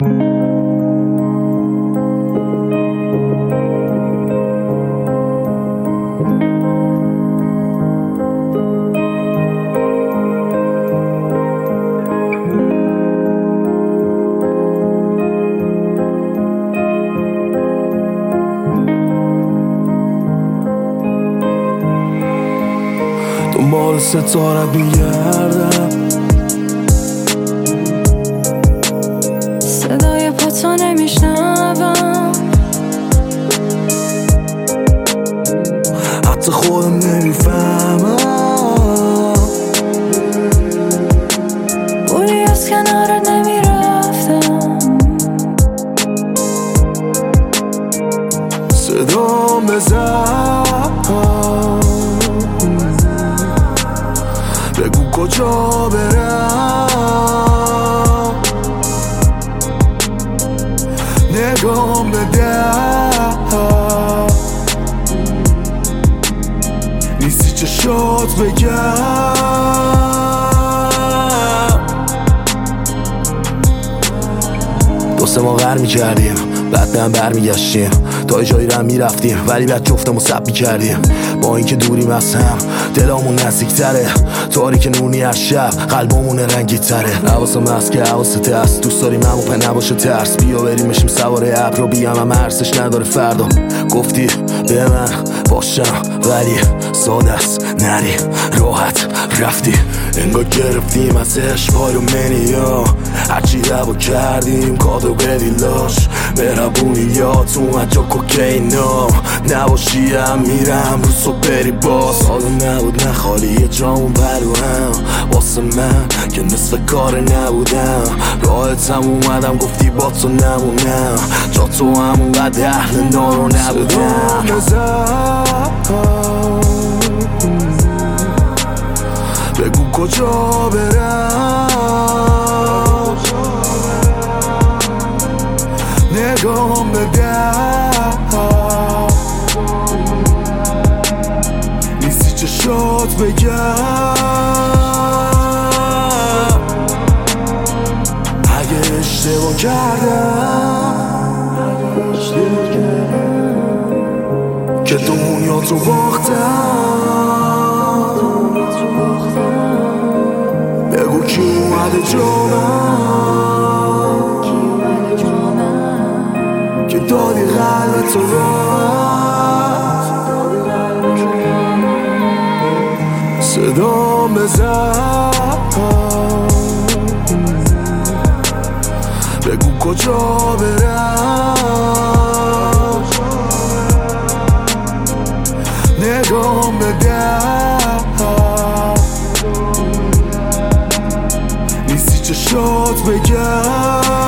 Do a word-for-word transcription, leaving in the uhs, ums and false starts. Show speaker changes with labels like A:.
A: دنبال ستارت میگردم،
B: صدای پاتو نمیشنوم،
A: حتی خودم نمیفهمم.
B: بوری از کنارت نمیرفتم،
A: صدام بزن، بگو کجا برم، نگام بده، نیستی چشات بگم. دو سه ما غر میکردیم، بعد به هم برمیگشتیم، تا جایی رو هم میرفتیم ولی بعد جفتمو سب میکردیم. با اینکه دوریم از هم دلامون نزدیکتره، تاریک نونی از شب قلبمون رنگی تره. حواسم هست که حواست هست، دوست داریم همو په نباشه ترس. بیا بریم بشیم سواره ابر و بیام هم ارزش نداره فردا. گفتی به من باشم ولی ساده است، نری راحت رفتی. انگار گرفتیم از عشق پای رو منیا، هرچی دعوا کردیم کادو بدیلاش. مهربونی یاد اومد جا کوکینا، نباشی هم میرم رو صبح بری باز. حالا نبود نه خالی یه جامون برو هم واسه من که نصف کار نبودم. راحتم اومدم گفتی با تو نمونم، جا تو همون قد اهل نارو نبودم. بگو کجا برم، نگام بده، نیستی چشات بگم. اگه اشتباه کردم که دنیا تو باختم، بگو کی اومده جامم، که دادی قلب تو رفت. صدام بزن، بگو کجا برم، نگام بده، نیستی چشات بگم.